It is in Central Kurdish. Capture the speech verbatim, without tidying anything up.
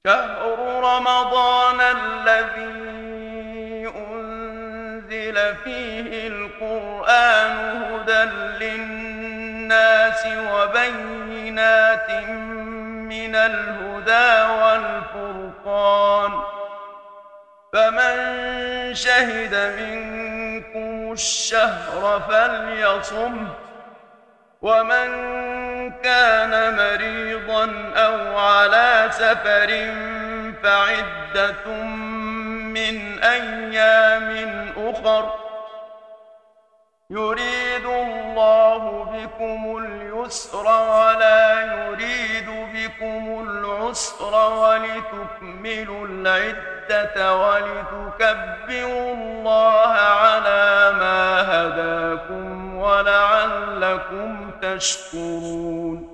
شهر رمضان الذي أنزل فيه القرآن هدى للناس وبينات من الهدى والفرقان، فمن شهد منكم الشهر فليصمه، ومن كان مريضا أو على سفر فعدة من أيام أخر، يريد الله بكم اليسر ولا يريد بكم العسر ولتكملوا العدة ولتكبروا الله على ما هداكم ولعلكم تشكرون.